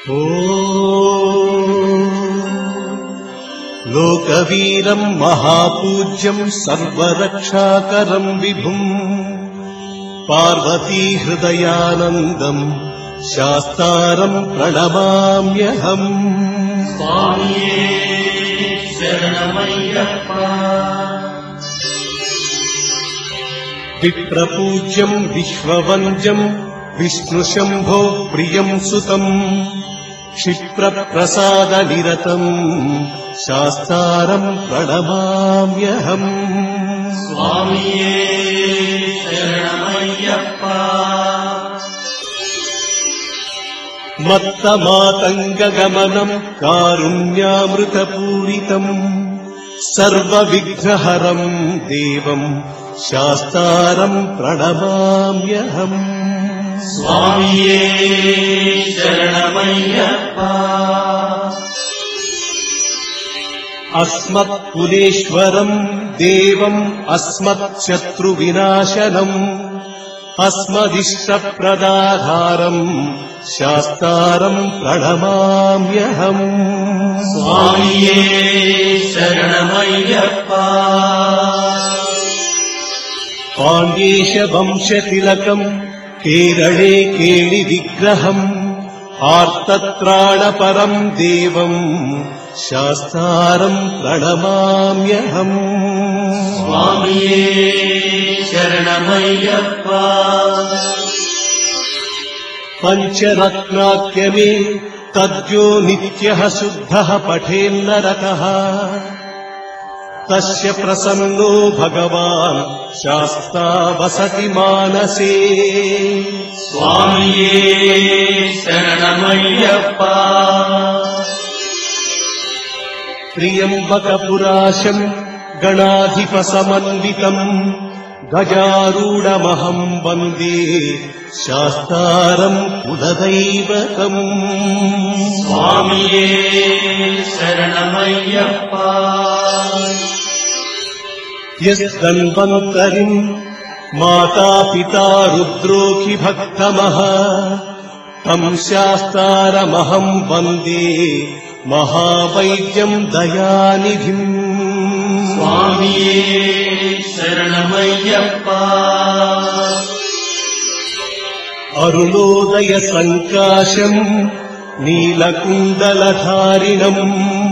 लोकवीरं महापूज्यं सर्वरक्षाकरं विभुं पार्वती हृदयानन्दं शास्तारं प्रणमाम्यहम्। स्वामिये शरणमय्यप्पा। विप्रपूज्यं विश्ववन्द्यं विष्णुशम्भो प्रियं सुतम् क्षिप्रप्रसादनिरतम् शास्तारं प्रणमाम्यहम्। स्वामिये शरणमय्यप्पा। मत्तमातङ्गगमनं कारुण्यामृतपूरितम् सर्वविघ्नहरं देवं शास्तारं प्रणमाम्यहम्। स्वामिये शरणमय्यप्पा। अस्मत्कुलेश्वरं देवम् अस्मच्छत्रुविनाशनम् अस्मदिष्टप्रदाधारम् शास्तारं प्रणमाम्यहम्। स्वामिये शरणमय्यप्पा। पाण्ड्येशवंशतिलकम् केरळे केळिविग्रहम् आर्तत्राणपरं देवम् शास्तारं प्रणमाम्यहम्। स्वामिये शरणमय्यप्पा। पञ्चरत्नाख्यमे तद्यो नित्यः शुद्धः पठेन्नरकः तस्य प्रसन्नो भगवान् शास्ता वसति मानसे। स्वामिये शरणमय्यप्पा। त्र्यम्बकपुराशम् गणाधिपसमन्वितम् गजारूढमहं वन्दे शास्तारं कुलदैवतम्। स्वामिये शरणमय्यप्पा। यस्धन्वन्तरिं माता पिता रुद्रोऽखि भक्तमः तं शास्तारमहं वन्दे महावैद्यं दयानिधिम्। स्वामिये शरणमय्यप्पा। अरुणोदय सङ्काशम् नीलकुण्डलधारिणम्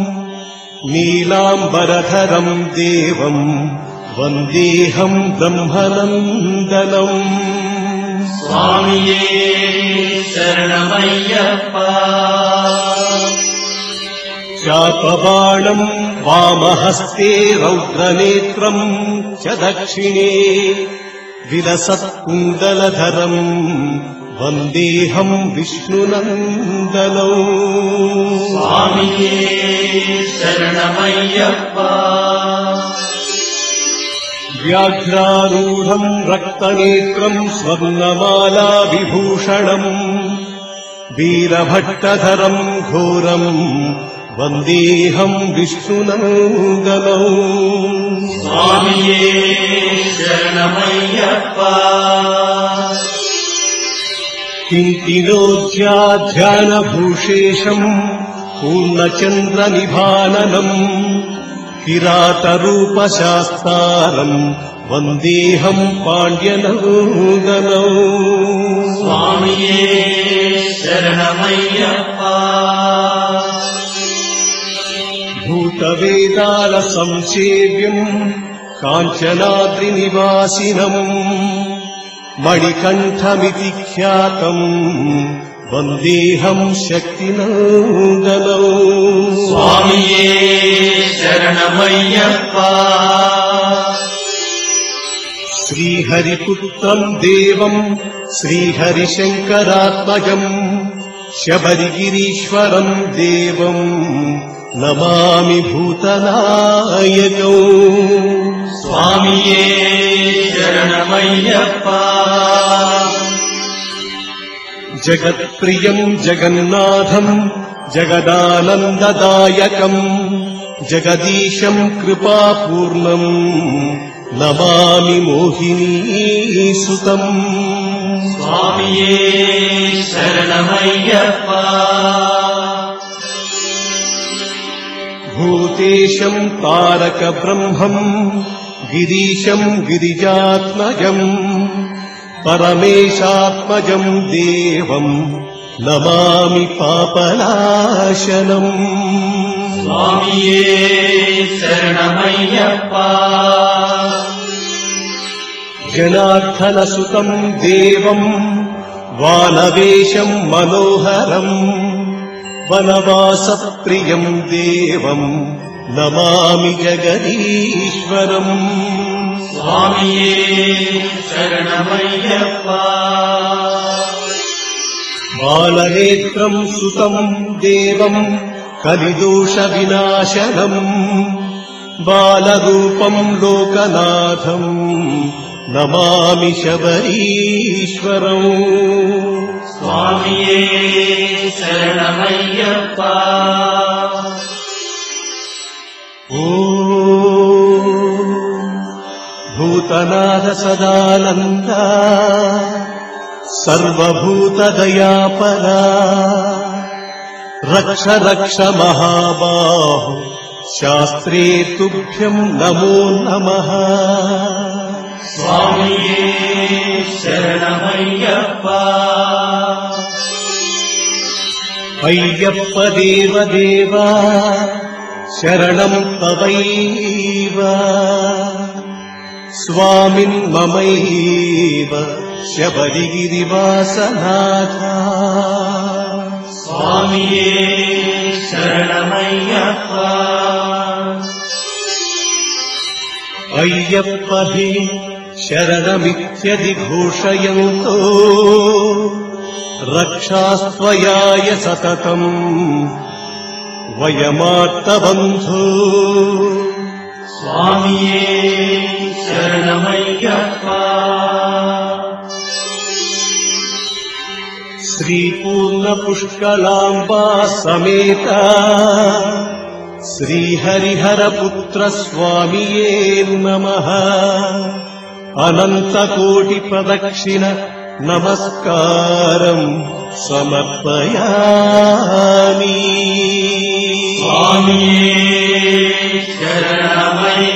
नीलाम्बरधरम् देवम् वन्देऽहं ब्रह्मनन्दनम्। स्वामिये शरणमय्यप्पा। चापबाणम् वामहस्ते रौद्रनेत्रम् च दक्षिणे विलसत्कुण्डलधरम् वन्देऽहं विष्णुनन्दनौ। स्वामिये शरणमय्यप्पा। व्याघ्रारूढम् रक्तनेत्रम् स्वर्णमाला विभूषणम् वीरभट्टधरम् घोरम् वन्देऽहं विष्णुनन्दनौ। स्वामिये शरणमय्यप्पा। किङ्किणोऽध्याध्यानभूषेशम् पूर्णचन्द्रनिभाननम् किरातरूपशास्तारम् वन्देऽहं पाण्ड्यनन्दनौ। स्वामिये शरणमय्यप्पा। भूतवेदालसंसेव्यम् काञ्चनाद्रिनिवासिनम् मणिकण्ठमिति ख्यातम् वन्देऽहं शक्तिनन्दनौ। स्वामिये शरणमय्यप्पा। श्रीहरिपुत्रम् देवम् श्रीहरिशङ्करात्मजम् शबरिगिरीश्वरम् देवम् नमामि भूतनायकौ। स्वामिये शरणमय्यप्पा। जगत्प्रियम् जगन्नाथम् जगदानन्ददायकम् जगदीशम् कृपापूर्णम् नमामि मोहिनीसुतम्। स्वामिये शरणमय्यप्पा। భూతేశం తారక బ్రహ్మం గిరీశం గిరిజాత్మజం పరమేశాత్మజం దేవం నమామి పాపనాశనం. స్వామియే శరణమయ్యప్ప. జనార్దనసుతం దేవం వానవేశం మనోహరం వనవాసప్రియం దేవం నమామి జగదీశ్వరం. స్వామియే శరణమయ్యప్ప. బాలనేత్రం సుతం దేవం కలిదోష వినాశనం బాలరూపం లోకనాథం నమామి శబరీశ్వరం. స్వామియే శరణమయ్యప్ప. ఓం భూతనాథ సదానంద సర్వభూతదయాపరా రక్ష రక్ష మహాబాహు శాస్త్రే తుభ్యం నమో నమః. స్వామియే శరణమయ్యప్ప. అయ్యప్ప దేవదేవా శరణం తవైవ స్వామిన్ మమైవ శబరిగిరివాసనాథ. స్వామియే శరణమయ్యప్ప. అయ్యప్ప హి శరణమిత్యది ఘోషయంతో రక్షాస్త్వయాయ సతతం వయమార్తబంధో. స్వామియే శరణమయ్యప్ప. శ్రీపూర్ణ పుష్కలాంబా సమేత శ్రీహరిహర పుత్ర స్వామియే నమః. అనంతకోటి ప్రదక్షిణ నమస్కారం సమర్పయామి. స్వామియే శరణమయ్యప్ప.